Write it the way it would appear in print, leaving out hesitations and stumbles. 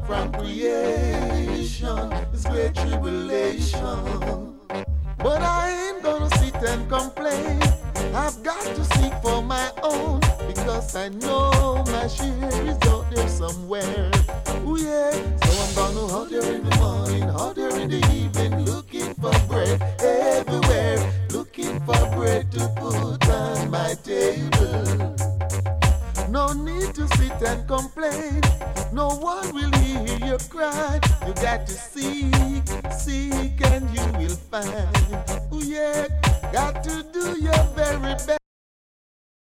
from creation is great tribulation. But I ain't gonna sit and complain. I've got to seek for my own, because I know my share is out there somewhere. Ooh yeah, so I'm gonna out there in the morning, out there in the evening, looking for bread everywhere, looking for bread to put on my table. No need to sit and complain. No one will hear your cry. You got to seek, seek, and you will find. Oh yeah, got to do your